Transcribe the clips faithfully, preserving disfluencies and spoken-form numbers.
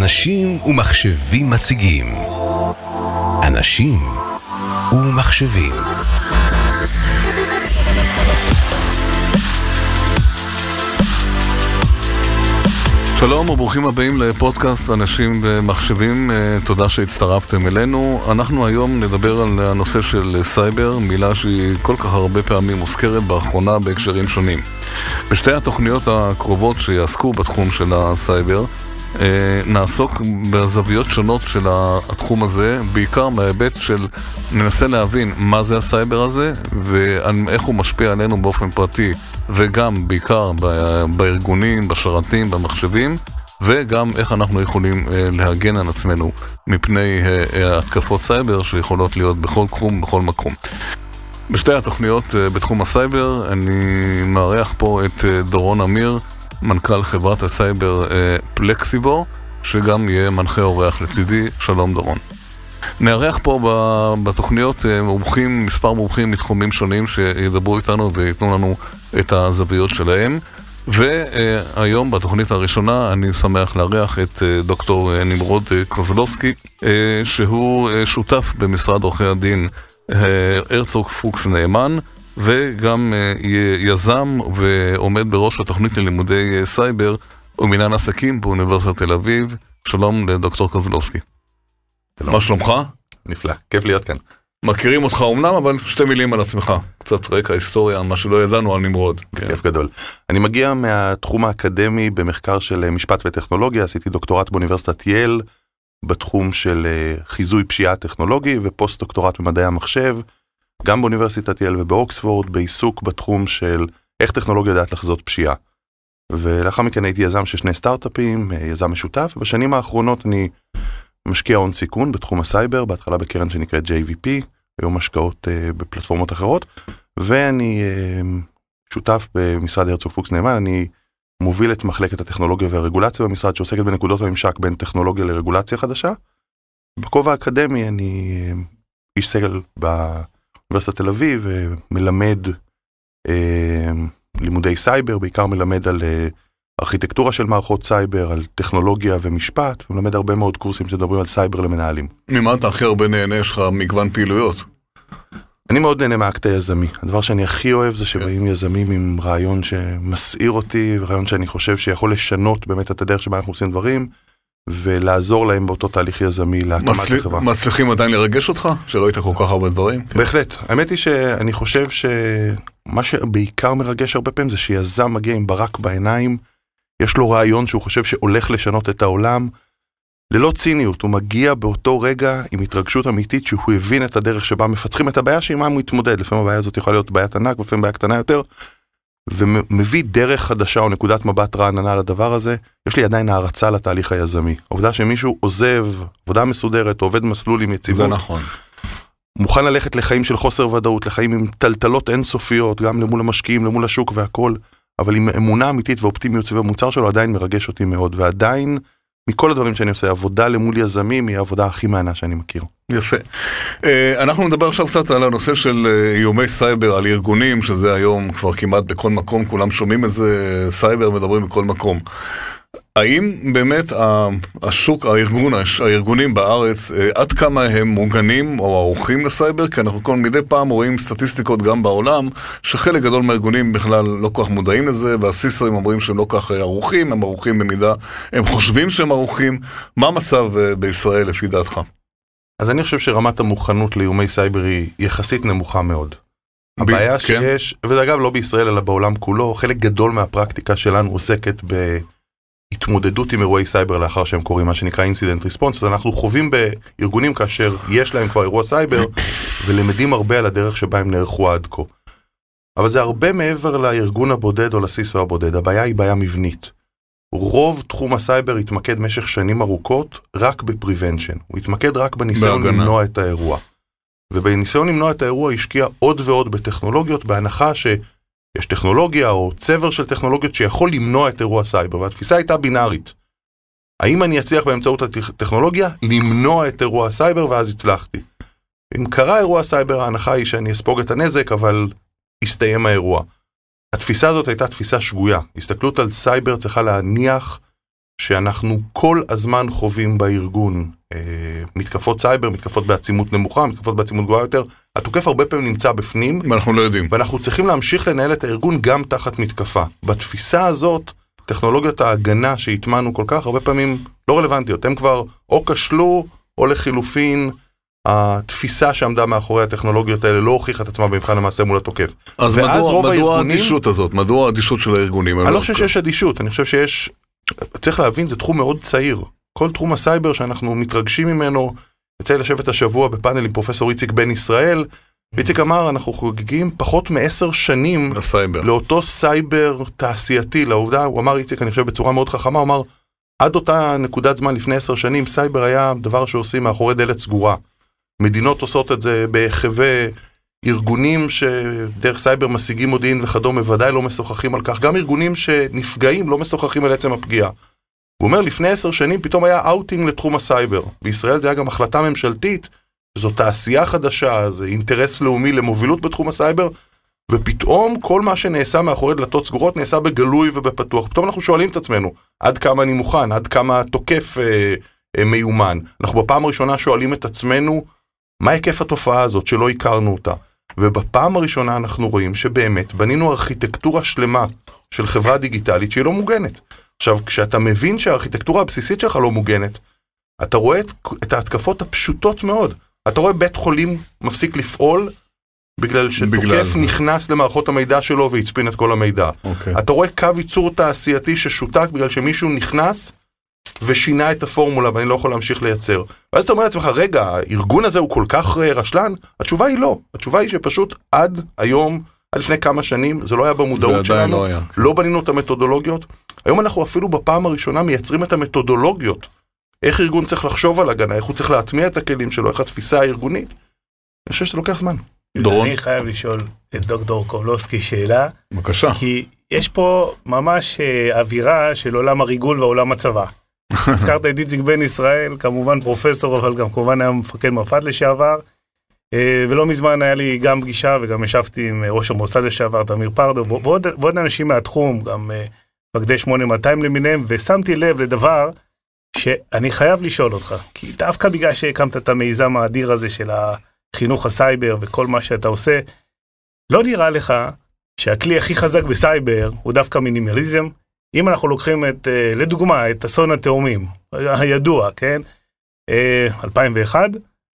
אנשים ומחשבים מציגים. אנשים ומחשבים. שלום וברוכים הבאים לפודקאסט אנשים ומחשבים, תודה שהצטרפתם אלינו. אנחנו היום נדבר על הנושא של סייבר, מילה שהיא כל כך הרבה פעמים מוזכרת באחרונה בהקשרים שונים. בשתי התוכניות הקרובות שיעסקו בתחום של הסייבר, נעסוק בזוויות שונות של התחום הזה, בעיקר מההיבט של ננסה להבין מה זה הסייבר הזה ואיך הוא משפיע עלינו באופן פרטי, וגם בעיקר בארגונים, בשרתים, במחשבים, וגם איך אנחנו יכולים להגן על עצמנו מפני התקפות סייבר שיכולות להיות בכל תחום, בכל מקום. בשתי התוכניות בתחום הסייבר אני מארח פה את דורון אמיר, מנכ"ל חברת הסייבר פלקסיבור, שגם יהיה מנחה אורח לצידי. שלום דורון. נארח פה בתוכניות מומחים, מספר מומחים מתחומים שונים שידברו איתנו ויתנו לנו את הזוויות שלהם. והיום בתוכנית הראשונה אני שמח לארח את דוקטור נמרוד קוזלובסקי, שהוא שותף במשרד עורכי הדין הרצוג פוקס נאמן, וגם יזם ועומד בראש התוכנית ללימודי סייבר ומינהל עסקים באוניברסיטת תל אביב. שלום לדוקטור קוזלובסקי. מה שלומך? נפלא, כיף להיות כאן. מכירים אותך אומנם, אבל שתי מילים על עצמך. קצת רקע היסטוריה, מה שלא ידענו על נמרוד. כיף גדול. אני מגיע מהתחום האקדמי במחקר של משפט וטכנולוגיה, עשיתי דוקטורט באוניברסיטת יל, בתחום של חיזוי פשיעה טכנולוגי, ופוסט דוקטורט במדעי המחשב, גם באוניברסיטת יל ובאוקספורד, בעיסוק בתחום של איך טכנולוגיה יודעת לחזות פשיעה. ולאחר מכן הייתי יזם של שני סטארט-אפים, יזם משותף, ובשנים האחרונות אני משקיע הון סיכון בתחום הסייבר, בהתחלה בקרן שנקראת ג'יי וי פי, היום השקעות uh, בפלטפורמות אחרות, ואני uh, שותף במשרד הרצוג פוקס נאמן, אני מוביל את מחלקת הטכנולוגיה והרגולציה במשרד, שעוסקת בנקודות הממשק בין טכנולוגיה לרגולציה חדשה. בכובע האקדמי אני uh, איש סגל באוניברסיטת תל אביב, ומלמד uh, לימודי סייבר, בעיקר מלמד על uh, ארכיטקטורה של מערכות סייבר, על טכנולוגיה ומשפט, ומלמד הרבה מאוד קורסים שדברים על סייבר למנהלים. ממה אתה הכי הרבה נהנה? יש לך מגוון פעילויות? אני מאוד נהנה מהאקט היזמי. הדבר שאני הכי אוהב זה שבאים יזמים עם רעיון שמסעיר אותי, ורעיון שאני חושב שיכול לשנות באמת את הדרך שבה אנחנו עושים דברים, ולעזור להם באותו תהליך יזמי להקמת החברה. מצליחים עדיין לרגש אותך? שלא היית כל כך הרבה דברים? בהחלט. האמת היא שאני חושב שמה שבעיקר מרגש הרבה פעמים זה שיזם מגיע עם ברק בעיניים, יש לו רעיון שהוא חושב שהולך לשנות את העולם, ללא ציניות, הוא מגיע באותו רגע עם התרגשות אמיתית שהוא הבין את הדרך שבה מפצחים את הבעיה שעימה הוא מתמודד, לפעמים הבעיה הזאת יכולה להיות בעיית ענק, ולפעמים בעיה קטנה יותר, ומביא דרך חדשה או נקודת מבט רעננה לדבר הזה. יש לי עדיין הערצה לתהליך היזמי. העובדה שמישהו עוזב עבודה מסודרת, עובד מסלול עם יציבות, זה נכון. מוכן ללכת לחיים של חוסר ודאות, לחיים עם טלטלות אינסופיות, גם למול המשקיעים, למול השוק והכל, אבל עם אמונה אמיתית ואופטימיות סביב המוצר שלו, עדיין מרגש אותי מאוד, ועדיין מכל הדברים שאני עושה, עבודה למול יזמים היא העבודה הכי מענה שאני מכיר. יפה. אנחנו נדבר עכשיו קצת על הנושא של איומי סייבר, על ארגונים, שזה היום כבר כמעט בכל מקום, כולם שומעים את זה, סייבר מדברים בכל מקום. האם באמת השוק, הארגון, הארגונים בארץ, עד כמה הם מוגנים או ערוכים לסייבר? כי אנחנו כל מדי פעם רואים סטטיסטיקות גם בעולם, שחלק גדול מהארגונים בכלל לא כל כך מודעים לזה, והסיסויים אומרים שהם לא כל כך ערוכים, הם ערוכים במידה, הם חושבים שהם ערוכים. מה המצב בישראל לפי דעתך? אז אני חושב שרמת המוכנות לאיומי סייבר היא יחסית נמוכה מאוד. הבעיה שיש, וזה אגב לא בישראל אלא בעולם כולו, חלק גדול מהפרקטיקה שלנו עוסקת ב התמודדות עם אירועי סייבר לאחר שהם קוראים, מה שנקרא incident response. אז אנחנו חווים בארגונים כאשר יש להם כבר אירוע סייבר, ולמדים הרבה על הדרך שבה הם נערכו עד כה. אבל זה הרבה מעבר לארגון הבודד או לסיסו הבודד. הבעיה היא בעיה מבנית. רוב תחום הסייבר התמקד משך שנים ארוכות רק בפריבנשן. הוא התמקד רק בניסיון למנוע את האירוע. ובניסיון למנוע את האירוע השקיע עוד ועוד בטכנולוגיות, בהנחה ש יש טכנולוגיה או צבר של טכנולוגיות שיכול למנוע את אירוע סייבר, והתפיסה הייתה בינארית. האם אני אצליח באמצעות הטכנולוגיה למנוע את אירוע הסייבר, ואז הצלחתי. אם קרה אירוע סייבר, ההנחה היא שאני אספוג את הנזק, אבל הסתיים האירוע. התפיסה הזאת הייתה תפיסה שגויה. הסתכלות על סייבר צריכה להניח שאנחנו כל הזמן חווים בארגון, אה, מתקפות סייבר, מתקפות בעצימות נמוכה, מתקפות בעצימות גבוהה יותר, התוקף הרבה פעמים נמצא בפנים, ואנחנו לא יודעים. ואנחנו צריכים להמשיך לנהל את הארגון גם תחת מתקפה. בתפיסה הזאת, טכנולוגיות ההגנה שהטמנו כל כך, הרבה פעמים לא רלוונטיות, הם כבר או כשלו, או לחילופין, התפיסה שעמדה מאחורי הטכנולוגיות האלה לא הוכיחה את עצמה במבחן המעשה מול התוקף. אז מדוע, מדוע האדישות הזאת? מדוע האדישות של הארגונים? אני לא חושב שיש אדישות, אני חושב שיש, צריך להבין, זה תחום מאוד צעיר. כל תחום הסייבר שאנחנו מתרגשים ממנו, יצא לשבת השבוע בפאנל עם פרופסור איציק בן ישראל, ואיציק אמר, אנחנו חוגגים פחות מעשר שנים לסייבר. לאותו סייבר תעשייתי, לעובדה, הוא אמר איציק, אני חושב בצורה מאוד חכמה, הוא אמר, עד אותה נקודת זמן לפני עשר שנים, סייבר היה דבר שעושים מאחורי דלת סגורה. מדינות עושות את זה בהחווה, ארגונים שדרך סייבר משיגים מודיעין וכדומה, ודאי לא משוחחים על כך, גם ארגונים שנפגעים לא משוחחים על עצם הפגיעה. הוא אומר, לפני עשר שנים פתאום היה אאוטינג לתחום הסייבר. בישראל זה היה גם החלטה ממשלתית, זו תעשייה חדשה, זה אינטרס לאומי למובילות בתחום הסייבר, ופתאום כל מה שנעשה מאחורי דלתות סגורות נעשה בגלוי ובפתוח. פתאום אנחנו שואלים את עצמנו, עד כמה אני מוכן, עד כמה תוקף אה, אה, מיומן. אנחנו בפעם הראשונה שואלים את עצמנו, מה היקף התופעה הזאת שלא הכרנו אותה? ובפעם הראשונה אנחנו רואים שבאמת בנינו ארכיטקטורה שלמה של חברה דיגיטלית שהיא לא מוגנת. עכשיו, כשאתה מבין שהארכיטקטורה הבסיסית שלך לא מוגנת, אתה רואה את, את ההתקפות הפשוטות מאוד. אתה רואה בית חולים מפסיק לפעול, בגלל שתוקף בגלל... נכנס למערכות המידע שלו והצפין את כל המידע. Okay. אתה רואה קו ייצור תעשייתי ששותק בגלל שמישהו נכנס ושינה את הפורמולה ואני לא יכול להמשיך לייצר. ואז אתה אומר לעצמך, רגע, הארגון הזה הוא כל כך רשלן? התשובה היא לא. התשובה היא שפשוט עד היום, עד לפני כמה שנים, זה לא היה במודעות שלנו, לא, היה. לא בנינו את המתודולוגיות. היום אנחנו אפילו בפעם הראשונה מייצרים את המתודולוגיות. איך ארגון צריך לחשוב על הגנה, איך הוא צריך להטמיע את הכלים שלו, איך התפיסה הארגונית. אני חושב שזה לוקח זמן. דורון? אני חייב לשאול את דוקטור קובלובסקי שאלה. בבקשה. כי יש פה ממש אווירה של עולם הריגול ועולם הצבא. הזכרת את איציק בן ישראל, כמובן פרופסור, אבל גם כמובן היה מפקד מפת לשעבר. ולא מזמן היה לי גם פגישה, וגם ישבתי עם ראש המוסד לשעבר, תמיר פרדו, ועוד, ועוד אנשים מהתחום, גם מפקדי שמונה מאתיים למיניהם, ושמתי לב לדבר שאני חייב לשאול אותך. כי דווקא בגלל שהקמת את המיזם האדיר הזה של החינוך הסייבר וכל מה שאתה עושה, לא נראה לך שהכלי הכי חזק בסייבר הוא דווקא מינימליזם? אם אנחנו לוקחים את, לדוגמה, את אסון התאומים, הידוע, כן? אלפיים ואחת,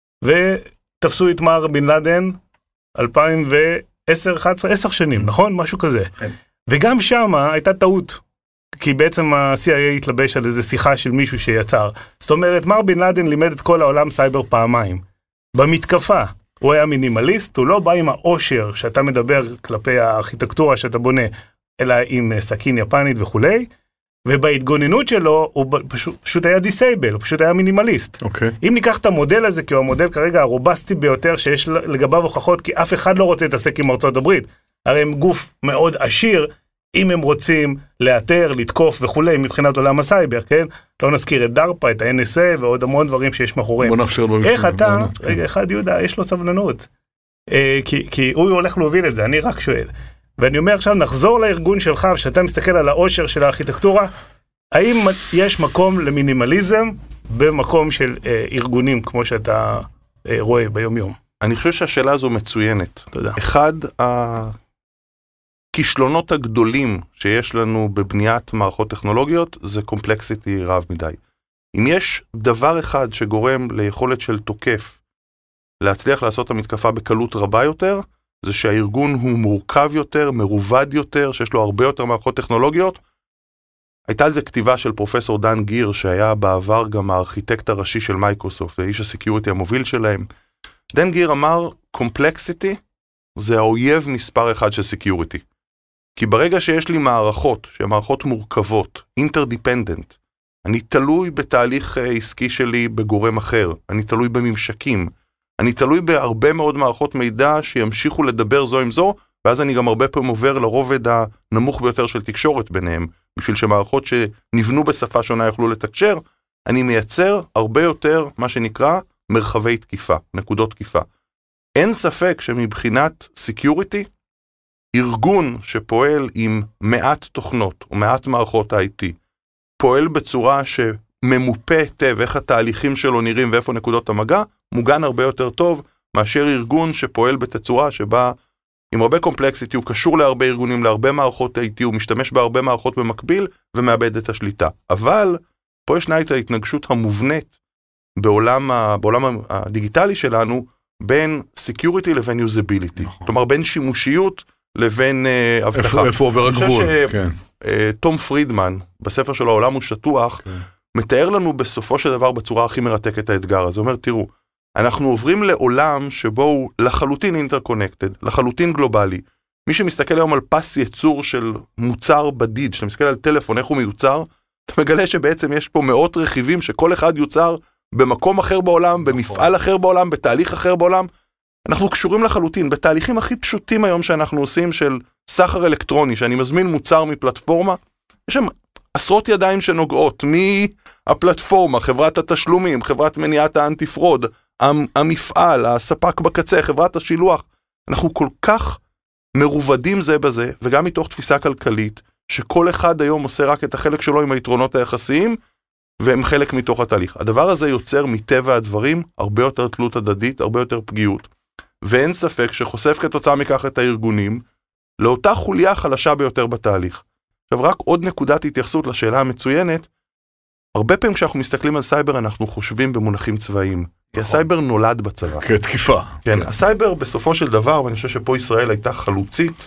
ותפסו את מר בן לאדן, אלפיים ועשר, אחת עשרה, עשר שנים, נכון? משהו כזה. כן. וגם שם הייתה טעות, כי בעצם ה-סי איי איי התלבש על איזו שיחה של מישהו שיצר. זאת אומרת, מר בן לאדן לימד את כל העולם סייבר פעמיים. במתקפה, הוא היה מינימליסט, הוא לא בא עם האושר שאתה מדבר כלפי הארכיטקטורה שאתה בונה, אלא עם סכין יפנית וכולי, ובהתגוננות שלו הוא פשוט, פשוט היה דיסייבל, הוא פשוט היה מינימליסט. Okay. אם ניקח את המודל הזה, כי הוא המודל כרגע הרובסטי ביותר שיש לגביו הוכחות, כי אף אחד לא רוצה להתעסק עם ארצות הברית. הרי הם גוף מאוד עשיר, אם הם רוצים לאתר, לתקוף וכולי, מבחינת עולם הסייבר, כן? לא נזכיר את דארפה, את ה-אן אס איי ועוד המון דברים שיש מאחוריהם. בוא נאפשר לו. איך אתה, רגע, אחד יהודה, יש לו סבלנות. אה, כי, כי הוא הולך להוביל את זה, אני רק שואל. ואני אומר עכשיו, נחזור לארגון שלך, ושאתה מסתכל על האושר של הארכיטקטורה, האם יש מקום למינימליזם במקום של אה, ארגונים, כמו שאתה אה, רואה ביום יום? אני חושב שהשאלה הזו מצוינת. תודה. אחד הכישלונות הגדולים שיש לנו בבניית מערכות טכנולוגיות, זה קומפלקסיטי רב מדי. אם יש דבר אחד שגורם ליכולת של תוקף, להצליח לעשות את המתקפה בקלות רבה יותר, זה שהארגון הוא מורכב יותר, מרובד יותר, שיש לו הרבה יותר מערכות טכנולוגיות. הייתה על זה כתיבה של פרופסור דן גיר, שהיה בעבר גם הארכיטקט הראשי של מייקרוסופט, ואיש הסקיוריטי המוביל שלהם. דן גיר אמר, קומפלקסיטי זה האויב מספר אחד של סקיוריטי. כי ברגע שיש לי מערכות, שהן מערכות מורכבות, אינטרדיפנדנט, אני תלוי בתהליך עסקי שלי בגורם אחר, אני תלוי בממשקים, אני תלוי בהרבה מאוד מערכות מידע שימשיכו לדבר זו עם זו, ואז אני גם הרבה פעמים עובר לרובד הנמוך ביותר של תקשורת ביניהם, בשביל שמערכות שנבנו בשפה שונה יוכלו לתקשר, אני מייצר הרבה יותר מה שנקרא מרחבי תקיפה, נקודות תקיפה. אין ספק שמבחינת סקיוריטי, ארגון שפועל עם מעט תוכנות או מעט מערכות איי טי, פועל בצורה שממופה היטב איך התהליכים שלו נראים ואיפה נקודות המגע, מוגן הרבה יותר טוב מאשר ארגון שפועל בתצורה שבה עם הרבה קומפלקסיטי, הוא קשור להרבה ארגונים, להרבה מערכות איי טי, הוא משתמש בהרבה מערכות במקביל ומאבד את השליטה. אבל פה ישנה את ההתנגשות המובנית בעולם, ה, בעולם הדיגיטלי שלנו, בין security לבין usability. נכון. כלומר, בין שימושיות לבין uh, הבטחה. איפה, איפה עובר הגבול? ש, כן. uh, תום פרידמן, בספר שלו, העולם הוא שטוח, כן. מתאר לנו בסופו של דבר בצורה הכי מרתקת האתגר. אז הוא אומר, תראו, אנחנו עוברים לעולם שבו הוא לחלוטין אינטרקונקטד, לחלוטין גלובלי. מי שמסתכל היום על פס ייצור של מוצר בדיד, שאתה מסתכל על טלפון, איך הוא מיוצר, אתה מגלה שבעצם יש פה מאות רכיבים שכל אחד יוצר במקום אחר בעולם, במפעל אחר בעולם, בתהליך אחר בעולם. אנחנו קשורים לחלוטין, בתהליכים הכי פשוטים היום שאנחנו עושים של סחר אלקטרוני, שאני מזמין מוצר מפלטפורמה, יש שם עשרות ידיים שנוגעות, מהפלטפורמה, חברת התשלומים, חברת מניעת האנטי פרוד, המפעל, הספק בקצה, חברת השילוח. אנחנו כל כך מרובדים זה בזה, וגם מתוך תפיסה כלכלית, שכל אחד היום עושה רק את החלק שלו עם היתרונות היחסיים, והם חלק מתוך התהליך. הדבר הזה יוצר מטבע הדברים הרבה יותר תלות הדדית, הרבה יותר פגיעות. ואין ספק שחושף כתוצאה מכך את הארגונים, לאותה חוליה חלשה ביותר בתהליך. עכשיו רק עוד נקודת התייחסות לשאלה המצוינת, הרבה פעמים כשאנחנו מסתכלים על סייבר אנחנו חושבים במונחים צבאיים, כי הסייבר נולד בצבא. כתקיפה. כן, הסייבר בסופו של דבר, ואני חושב שפה ישראל הייתה חלוצית,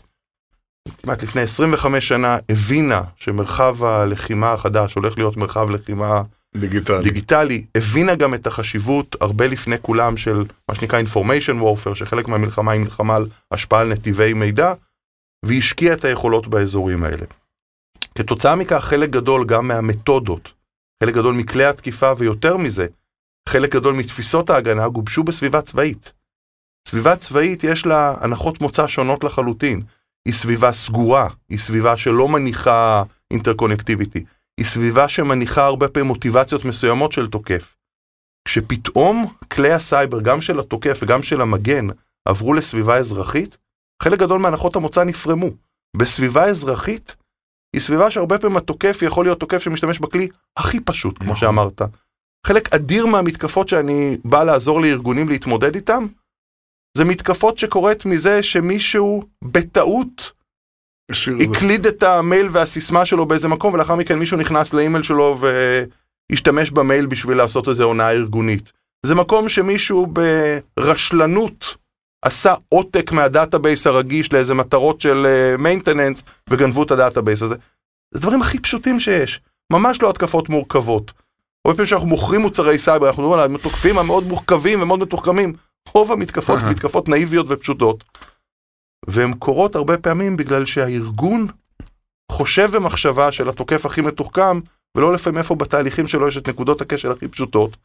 כמעט לפני עשרים וחמש שנה הבינה שמרחב הלחימה החדש הולך להיות מרחב לחימה דיגיטלי. דיגיטלי, הבינה גם את החשיבות הרבה לפני כולם של מה שנקרא information warfare, שחלק מהמלחמה היא מלחמה על השפעה על נתיבי מידע, והשקיע את היכולות באזורים האלה. כתוצאה מכך חלק גדול גם מהמתודות, חלק גדול מכלי התקיפה ויותר מזה, חלק גדול מתפיסות ההגנה גובשו בסביבה צבאית. סביבה צבאית יש לה הנחות מוצא שונות לחלוטין. היא סביבה סגורה, היא סביבה שלא מניחה אינטרקונקטיביטי, היא סביבה שמניחה הרבה פעמים מוטיבציות מסוימות של תוקף. כשפתאום כלי הסייבר, גם של התוקף וגם של המגן, עברו לסביבה אזרחית, חלק גדול מהנחות המוצא נפרמו. בסביבה אזרחית, היא סביבה שהרבה פעמים התוקף יכול להיות תוקף שמשתמש בכלי הכי פשוט, כמו שאמרת. חלק אדיר מהמתקפות שאני בא לעזור לארגונים להתמודד איתם, זה מתקפות שקורית מזה שמישהו בטעות הקליד את המייל והסיסמה שלו באיזה מקום, ולאחר מכן מישהו נכנס לאימייל שלו והשתמש במייל בשביל לעשות איזו עונה ארגונית. זה מקום שמישהו ברשלנות עשה עותק מהדאטאבייס הרגיש לאיזה מטרות של maintenance וגנבו את הדאטאבייס הזה. זה דברים הכי פשוטים שיש, ממש לא התקפות מורכבות. הרבה פעמים שאנחנו מוכרים מוצרי סייבר, אנחנו מדברים על התוקפים המאוד מורכבים ומאוד מתוחכמים, רוב המתקפות, מתקפות נאיביות ופשוטות. והן קורות הרבה פעמים בגלל שהארגון חושב במחשבה של התוקף הכי מתוחכם, ולא לפעמים איפה בתהליכים שלו יש את נקודות הכשל הכי פשוטות.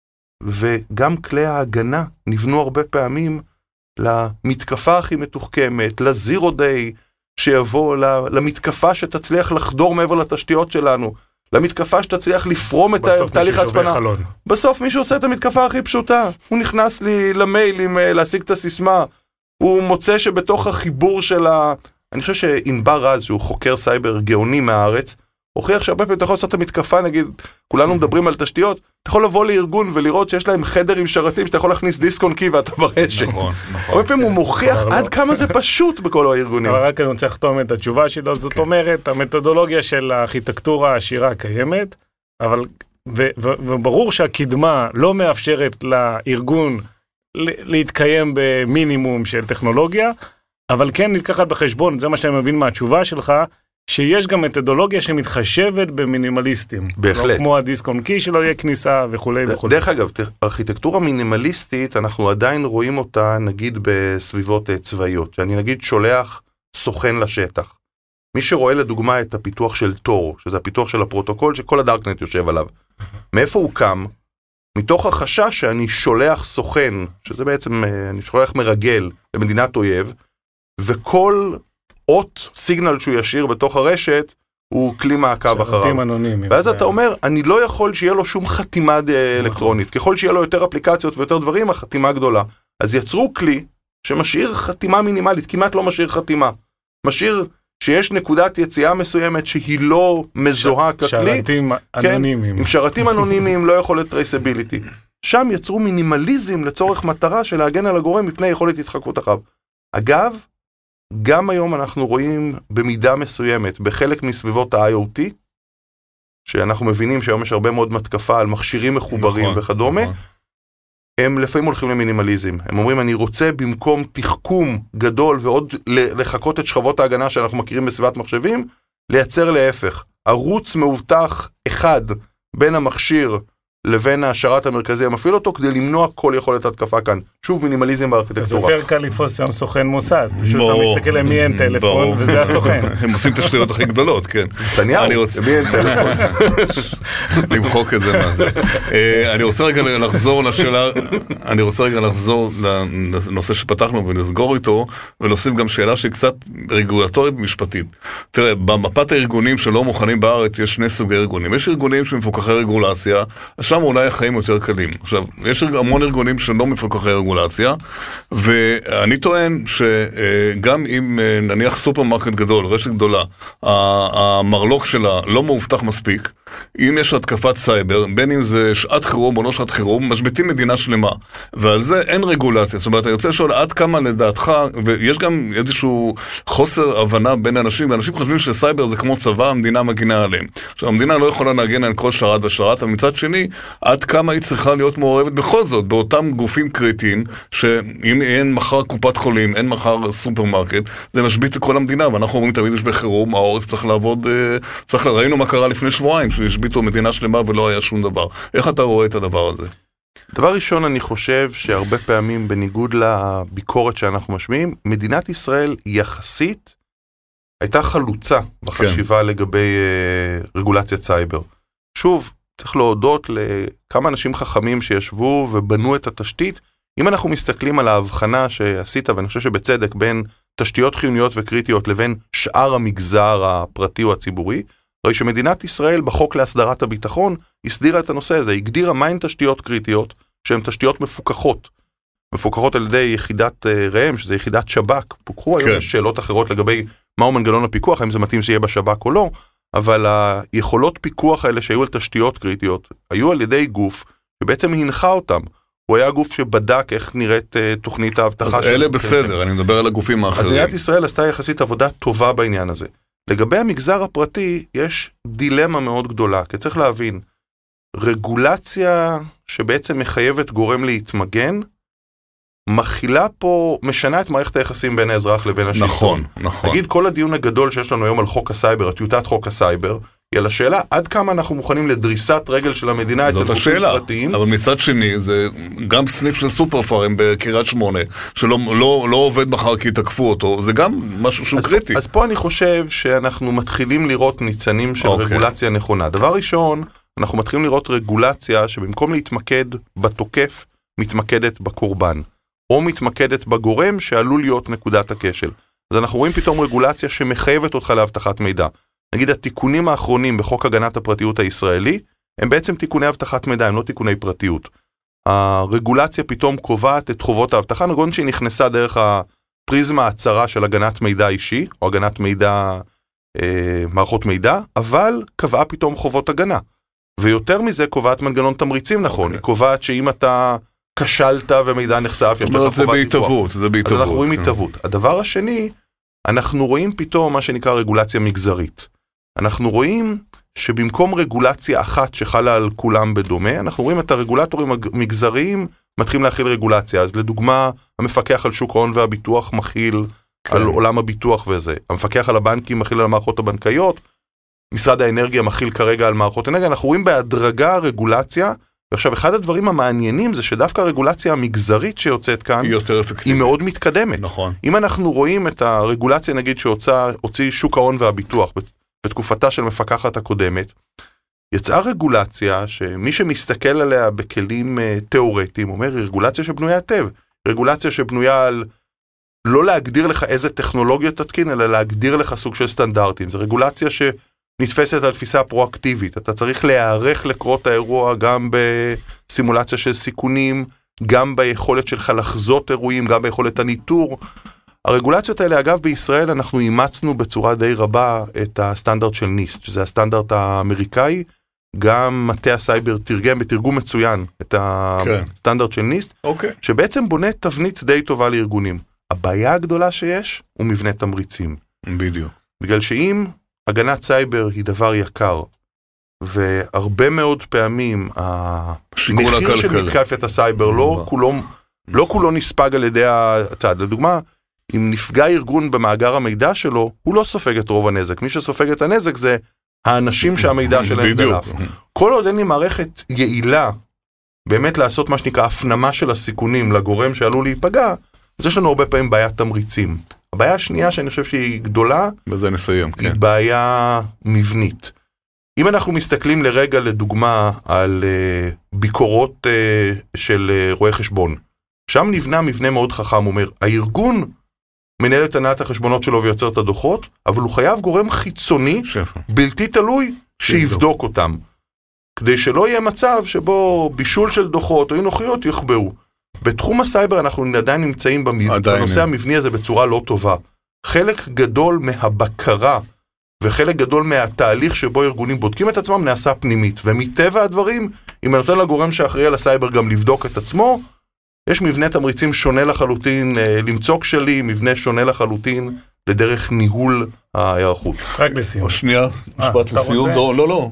וגם כלי ההגנה נבנו הרבה פעמים למתקפה הכי מתוחכמת, לזירו דיי שיבוא, למתקפה שתצליח לחדור מעבר לתשתיות שלנו, למתקפה שתצליח לפרום את תהליך ההצפנה. בסוף מישהו עושה את המתקפה הכי פשוטה. הוא נכנס לי למייל עם להשיג את הסיסמה. הוא מוצא שבתוך החיבור של ה... אני חושב שענבר רז, שהוא חוקר סייבר גאוני מהארץ, הוכיח שהרבה פעמים אתה יכול לעשות את המתקפה, נגיד, כולנו מדברים על תשתיות, אתה יכול לבוא לארגון ולראות שיש להם חדר עם שרתים, שאתה יכול להכניס דיסק און קי ואתה ברשת. נכון, נכון. הרבה פעמים הוא מוכיח עד כמה זה פשוט בכל הארגונים. אבל רק אני רוצה לחתום את התשובה שלו, זאת אומרת, המתודולוגיה של הארכיטקטורה העשירה קיימת, אבל, וברור שהקדמה לא מאפשרת לארגון להתקיים במינימום של טכנולוגיה, אבל כן נלקחת בחשבון, זה מה שאני מבין מהתשובה שלך, שיש גם מתודולוגיה שמתחשבת במינימליסטים. בהחלט. לא כמו הדיסק און קי שלא יהיה כניסה וכולי וכולי. דרך אגב, ארכיטקטורה מינימליסטית, אנחנו עדיין רואים אותה נגיד בסביבות צבאיות, שאני נגיד שולח סוכן לשטח. מי שרואה לדוגמה את הפיתוח של תור, שזה הפיתוח של הפרוטוקול שכל הדארקנט יושב עליו. מאיפה הוא קם? מתוך החשש שאני שולח סוכן, שזה בעצם, אני שולח מרגל למדינת אויב, וכל אות, סיגנל שהוא ישיר בתוך הרשת, הוא כלי מעקב אחריו. ואז אתה אומר, אני לא יכול שיהיה לו שום חתימה אלקטרונית. ככל שיהיה לו יותר אפליקציות ויותר דברים, החתימה גדולה. אז יצרו כלי שמשאיר חתימה מינימלית, כמעט לא משאיר חתימה. משאיר שיש נקודת יציאה מסוימת שהיא לא מזוהה ככלי. שרתים אנונימיים. עם שרתים אנונימיים, לא יכולת טרייסביליטי. שם יצרו מינימליזם לצורך מטרה של להגן על הגורם מפני יכולת התחקות אחריו. אגב, גם היום אנחנו רואים במידה מסוימת, בחלק מסביבות ה-איי או טי, שאנחנו מבינים שהיום יש הרבה מאוד מתקפה על מכשירים מחוברים נכון, וכדומה, נכון. הם לפעמים הולכים למינימליזם. הם אומרים, אני רוצה במקום תחכום גדול ועוד לחכות את שכבות ההגנה שאנחנו מכירים בסביבת מחשבים, לייצר להפך. ערוץ מאובטח אחד בין המכשיר לבין השרת המרכזי המפעיל אותו, כדי למנוע כל יכולת התקפה כאן. שוב, מינימליזם בארכיטקטורה. זה יותר קל לתפוס היום סוכן מוסד. פשוט אתה מסתכל למי אין טלפון, וזה הסוכן. הם עושים את השטויות הכי גדולות, כן. סניאו, למי אין טלפון. למחוק את זה מה זה. אני רוצה רגע לחזור לשאלה, אני רוצה רגע לחזור לנושא שפתחנו ונסגור איתו, ולהוסיף גם שאלה שהיא קצת רגולטורית משפטית. תראה, במפת הארגונים שלא מוכנים בארץ, יש שני סוגי ארגונים. יש ארגונים שמפוקחי רגולציה, שם אולי החיים יותר קלים. עכשיו, יש המון ארגונים שלא מפוקחי רגולציה, ואני טוען שגם אם נניח סופרמרקט גדול, רשת גדולה, המרלוק שלה לא מאובטח מספיק, אם יש התקפת סייבר, בין אם זה שעת חירום או לא שעת חירום, משביתים מדינה שלמה. ועל זה אין רגולציה. זאת אומרת, אני רוצה לשאול עד כמה לדעתך, ויש גם איזשהו חוסר הבנה בין אנשים, ואנשים חושבים שסייבר זה כמו צבא, המדינה מגינה עליהם. עכשיו, המדינה לא יכולה להגן על כל שרת ושרת, אבל מצד שני, עד כמה היא צריכה להיות מעורבת בכל זאת, באותם גופים קריטיים, שאם אין מחר קופת חולים, אין מחר סופרמרקט, זה משבית את כל המדינה, ואנחנו אומרים תמיד יש בחירום, העורף צריך לעבוד, צריך ראינו מה קרה לפני שבועיים, שהשביתו מדינה שלמה ולא היה שום דבר. איך אתה רואה את הדבר הזה? דבר ראשון, אני חושב שהרבה פעמים, בניגוד לביקורת שאנחנו משמיעים, מדינת ישראל יחסית הייתה חלוצה בחשיבה כן. לגבי uh, רגולציית סייבר. שוב, צריך להודות לכמה אנשים חכמים שישבו ובנו את התשתית. אם אנחנו מסתכלים על ההבחנה שעשית, ואני חושב שבצדק, בין תשתיות חיוניות וקריטיות לבין שאר המגזר הפרטי או הציבורי, הרי שמדינת ישראל בחוק להסדרת הביטחון הסדירה את הנושא הזה, הגדירה מהן תשתיות קריטיות שהן תשתיות מפוקחות, מפוקחות על ידי יחידת רע"ם, שזה יחידת שב"כ. פוקחו כן. היום שאלות אחרות לגבי מהו מנגנון הפיקוח, האם זה מתאים שיהיה בשב"כ או לא, אבל היכולות פיקוח האלה שהיו על תשתיות קריטיות, היו על ידי גוף שבעצם הנחה אותם. הוא היה גוף שבדק איך נראית תוכנית ההבטחה. אז אלה בסדר, אני מדבר על הגופים האחרים. מדינת ישראל עשתה יחסית עבודה טובה בעניין הזה. לגבי המגזר הפרטי, יש דילמה מאוד גדולה, כי צריך להבין, רגולציה שבעצם מחייבת גורם להתמגן, מכילה פה, משנה את מערכת היחסים בין האזרח לבין השלטון. נכון, נכון. נגיד, כל הדיון הגדול שיש לנו היום על חוק הסייבר, טיוטת חוק הסייבר, היא על השאלה עד כמה אנחנו מוכנים לדריסת רגל של המדינה אצל גופים פרטיים. אבל מצד שני, זה גם סניף של סופר פארם בקריית שמונה, שלא לא, לא עובד מחר כי תקפו אותו, זה גם משהו שהוא אז קריטי. פה, אז פה אני חושב שאנחנו מתחילים לראות ניצנים של אוקיי. רגולציה נכונה. דבר ראשון, אנחנו מתחילים לראות רגולציה שבמקום להתמקד בתוקף, מתמקדת בקורבן, או מתמקדת בגורם שעלול להיות נקודת הכשל. אז אנחנו רואים פתאום רגולציה שמחייבת אותך להבטחת מידע. נגיד, התיקונים האחרונים בחוק הגנת הפרטיות הישראלי, הם בעצם תיקוני הבטחת מידע, הם לא תיקוני פרטיות. הרגולציה פתאום קובעת את חובות ההבטחה, נגון שהיא נכנסה דרך הפריזמה הצרה של הגנת מידע אישי, או הגנת מידע, אה, מערכות מידע, אבל קבעה פתאום חובות הגנה. ויותר מזה קובעת מנגנון תמריצים נכון, okay. היא קובעת שאם אתה כשלת ומידע נחשף, יש לך חובת זה בהתאבות, זה בהתאבות. אז אנחנו רואים התאבות. הדבר השני, אנחנו רואים פתאום מה שנקרא רגולציה מגזרית. אנחנו רואים שבמקום רגולציה אחת שחלה על כולם בדומה, אנחנו רואים את הרגולטורים המגזריים מתחילים להכיל רגולציה. אז לדוגמה, המפקח על שוק ההון והביטוח מכיל כן. על עולם הביטוח וזה. המפקח על הבנקים מכיל על המערכות הבנקאיות. משרד האנרגיה מכיל כרגע על מערכות אנרגיה. אנחנו רואים בהדרגה רגולציה, ועכשיו אחד הדברים המעניינים זה שדווקא הרגולציה המגזרית שיוצאת כאן, היא יותר אפקטיבית. היא מאוד מתקדמת. נכון. אם אנחנו רואים את הרגולציה, נגיד שהוציא שוק ההון והביטוח, בתקופתה של מפקחת הקודמת, יצאה רגולציה שמי שמסתכל עליה בכלים תיאורטיים, אומר, היא רגולציה שבנויה היטב. רגולציה שבנויה על לא להגדיר לך איזה טכנולוגיה תתקין, אלא להגדיר לך סוג של סטנדרטים. זו רגולציה שנתפסת על תפיסה פרואקטיבית. אתה צריך להיערך לקרות האירוע גם בסימולציה של סיכונים, גם ביכולת שלך לחזות אירועים, גם ביכולת הניטור. הרגולציות האלה, אגב, בישראל אנחנו אימצנו בצורה די רבה את הסטנדרט של ניסט, שזה הסטנדרט האמריקאי, גם מטה הסייבר תרגם בתרגום מצוין את הסטנדרט של ניסט, אוקיי. שבעצם בונה תבנית די טובה לארגונים. הבעיה הגדולה שיש הוא מבנה תמריצים. בדיוק. בגלל שאם הגנת סייבר היא דבר יקר, והרבה מאוד פעמים המחיר של מתקפת הסייבר לא כולו, לא כולו נספג על ידי הצד. לדוגמה, אם נפגע ארגון במאגר המידע שלו, הוא לא סופג את רוב הנזק. מי שסופג את הנזק זה האנשים שהמידע שלהם דלף. כל עוד אין לי מערכת יעילה, באמת לעשות מה שנקרא הפנמה של הסיכונים לגורם שעלול להיפגע, אז יש לנו הרבה פעמים בעיית תמריצים. הבעיה השנייה שאני חושב שהיא גדולה, בזה נסיים, כן. היא בעיה מבנית. אם אנחנו מסתכלים לרגע לדוגמה על uh, ביקורות uh, של uh, רואי חשבון, שם נבנה מבנה מאוד חכם, אומר, הארגון מנהל את הנעת החשבונות שלו ויוצר את הדוחות, אבל הוא חייב גורם חיצוני, שפע. בלתי תלוי, שיבדוק אותם. כדי שלא יהיה מצב שבו בישול של דוחות או אנוכיות יחבאו. בתחום הסייבר אנחנו עדיין נמצאים בנושא המבני הזה בצורה לא טובה. חלק גדול מהבקרה וחלק גדול מהתהליך שבו ארגונים בודקים את עצמם נעשה פנימית. ומטבע הדברים, אם אני נותן לגורם שאחראי על הסייבר גם לבדוק את עצמו, יש מבנה תמריצים שונה לחלוטין למצוא כשלי, מבנה שונה לחלוטין לדרך ניהול ההיערכות. רק לסיום. או שנייה, משפט לסיום. לא, לא, לא.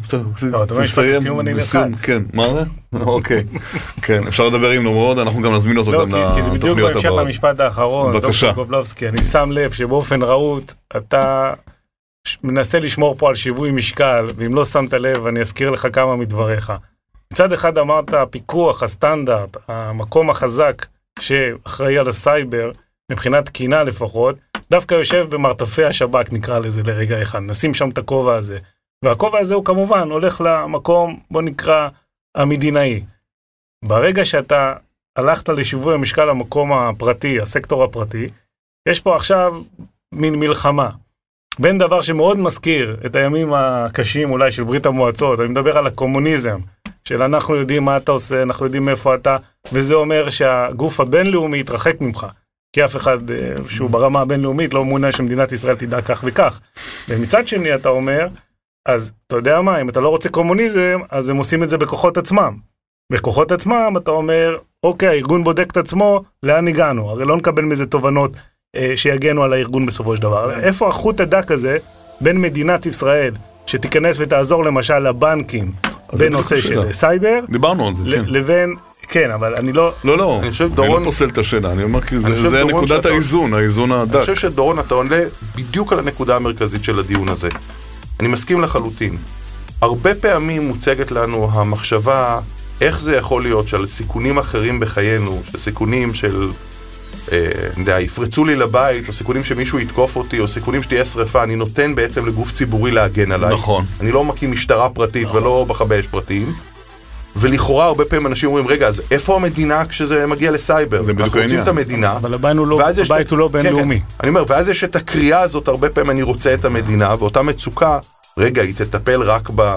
תסיים אני נלחץ. כן, מה זה? אוקיי. כן, אפשר לדבר עם נמרוד, אנחנו גם נזמין אותו גם לתוכניות הבאות. כי זה בדיוק בהמשך למשפט האחרון. בבקשה. דוקטור קובלובסקי, אני שם לב שבאופן רעות אתה מנסה לשמור פה על שיווי משקל, ואם לא שמת לב, אני אזכיר לך כמה מדבריך. מצד אחד אמרת, הפיקוח, הסטנדרט, המקום החזק שאחראי על הסייבר, מבחינת תקינה לפחות, דווקא יושב במרתפי השב"כ, נקרא לזה לרגע אחד, נשים שם את הכובע הזה. והכובע הזה הוא כמובן הולך למקום, בוא נקרא, המדינאי. ברגע שאתה הלכת לשיווי המשקל למקום הפרטי, הסקטור הפרטי, יש פה עכשיו מין מלחמה. בין דבר שמאוד מזכיר את הימים הקשים אולי של ברית המועצות, אני מדבר על הקומוניזם, של אנחנו יודעים מה אתה עושה, אנחנו יודעים מאיפה אתה, וזה אומר שהגוף הבינלאומי יתרחק ממך, כי אף אחד שהוא ברמה הבינלאומית לא מעוניין שמדינת ישראל תדע כך וכך. ומצד שני אתה אומר, אז אתה יודע מה, אם אתה לא רוצה קומוניזם, אז הם עושים את זה בכוחות עצמם. בכוחות עצמם אתה אומר, אוקיי, הארגון בודק את עצמו, לאן הגענו? הרי לא נקבל מזה תובנות אה, שיגנו על הארגון בסופו של דבר. איפה החוט הדק הזה בין מדינת ישראל, שתיכנס ותעזור למשל לבנקים, בנושא של סייבר, דיברנו על זה, כן. לבין, כן, אבל אני לא... לא, לא, אני לא פוסל את השאלה, אני אומר כי זה נקודת האיזון, האיזון הדק. אני חושב שדורון, אתה עולה בדיוק על הנקודה המרכזית של הדיון הזה. אני מסכים לחלוטין. הרבה פעמים מוצגת לנו המחשבה, איך זה יכול להיות שעל סיכונים אחרים בחיינו, שסיכונים של, אה, אני יודע, יפרצו לי לבית, או סיכונים שמישהו יתקוף אותי, או סיכונים שתהיה שריפה, אני נותן בעצם לגוף ציבורי להגן עליי. נכון. אני לא מקים משטרה פרטית נכון. ולא בחבי אש פרטיים. ולכאורה הרבה פעמים אנשים אומרים, רגע, אז איפה המדינה כשזה מגיע לסייבר? זה בדיוק העניין. אנחנו רוצים את המדינה. אבל הבית הוא לא, הבית הוא לא בינלאומי. כן, אני אומר, ואז יש את הקריאה הזאת, הרבה פעמים אני רוצה את המדינה, ואותה מצוקה, רגע, היא תטפל רק ב...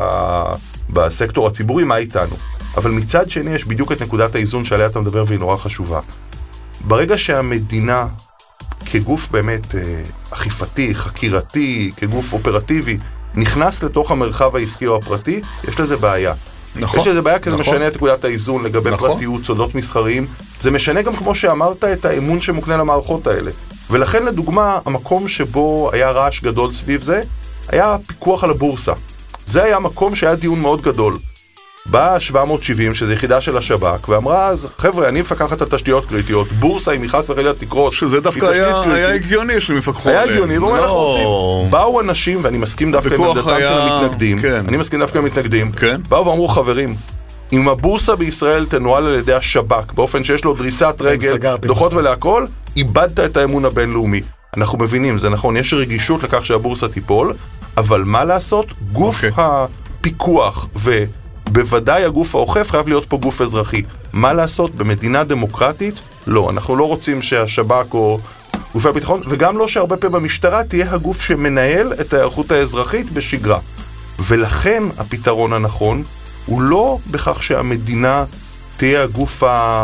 בסקטור הציבורי, מה איתנו? אבל מצד שני יש בדיוק את נקודת האיזון שעליה אתה מדבר והיא נורא חשובה. ברגע שהמדינה כגוף באמת אה, אכיפתי, חקירתי, כגוף אופרטיבי, נכנס לתוך המרחב העסקי או הפרטי, יש לזה בעיה. נכון. יש לזה בעיה כי זה נכון. משנה את נקודת האיזון לגבי נכון. פרטיות, סודות מסחריים. זה משנה גם כמו שאמרת את האמון שמוקנה למערכות האלה. ולכן לדוגמה, המקום שבו היה רעש גדול סביב זה, היה פיקוח על הבורסה. זה היה מקום שהיה דיון מאוד גדול. באה שבע מאות שבעים, שזו יחידה של השב"כ, ואמרה אז, חבר'ה, אני מפקח את התשתיות קריטיות, בורסה היא מחס וחלילה תקרוס. שזה דווקא היה, היה הגיוני שהם יפקחו עליהם. היה הגיוני, לא אנחנו רוצים. באו אנשים, ואני מסכים דווקא עם עמדתם היה... של המתנגדים, כן. אני מסכים דווקא עם המתנגדים, כן. באו ואמרו, חברים, אם הבורסה בישראל תנוהל על ידי השב"כ, באופן שיש לו דריסת רגל, דוחות ולהכל, איבדת את האמון הבינלאומי. אנחנו מבינים, זה נכון, יש רגישות לכך שהבורסה תיפול, אבל מה לעשות? גוף okay. הפיקוח ו... בוודאי הגוף האוכף חייב להיות פה גוף אזרחי. מה לעשות? במדינה דמוקרטית? לא. אנחנו לא רוצים שהשב"כ או גופי הביטחון, וגם לא שהרבה פעמים במשטרה תהיה הגוף שמנהל את ההיערכות האזרחית בשגרה. ולכן הפתרון הנכון הוא לא בכך שהמדינה תהיה הגוף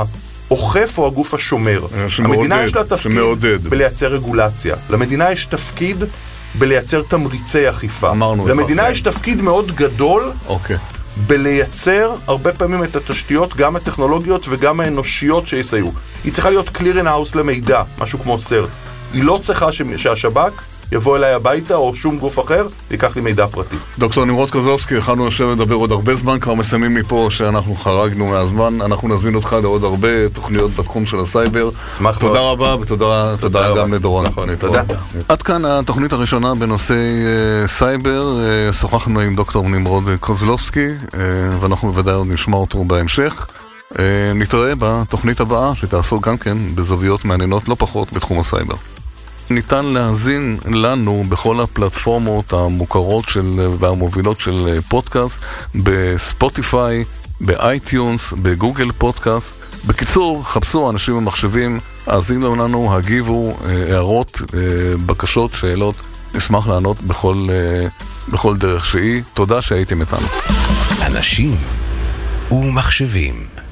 האוכף או הגוף השומר. המדינה יש לה תפקיד בלייצר רגולציה. למדינה יש תפקיד בלייצר תמריצי אכיפה. למדינה יש תפקיד מאוד גדול בלייצר הרבה פעמים את התשתיות, גם הטכנולוגיות וגם האנושיות שיסייעו. היא צריכה להיות clearing house למידע, משהו כמו סרט. היא לא צריכה שהשב"כ יבוא אליי הביתה או שום גוף אחר, ויקח לי מידע פרטי. דוקטור נמרוד קוזלובסקי, יכולנו לשבת לדבר עוד הרבה זמן, כבר מסיימים מפה שאנחנו חרגנו מהזמן, אנחנו נזמין אותך לעוד הרבה תוכניות בתחום של הסייבר. תודה רבה, ותודה גם לדורון. תודה. עד כאן התוכנית הראשונה בנושא סייבר, שוחחנו עם דוקטור נמרוד קוזלובסקי, ואנחנו בוודאי עוד נשמע אותו בהמשך. נתראה בתוכנית הבאה, שתעסוק גם כן בזוויות מעניינות לא פחות בתחום הסייבר. ניתן להזין לנו בכל הפלטפורמות המוכרות של, והמובילות של פודקאסט, בספוטיפיי, באייטיונס, בגוגל פודקאסט. בקיצור, חפשו אנשים במחשבים, האזינו לנו, הגיבו, הערות, בקשות, שאלות, נשמח לענות בכל, בכל דרך שהיא. תודה שהייתם איתנו. אנשים ומחשבים.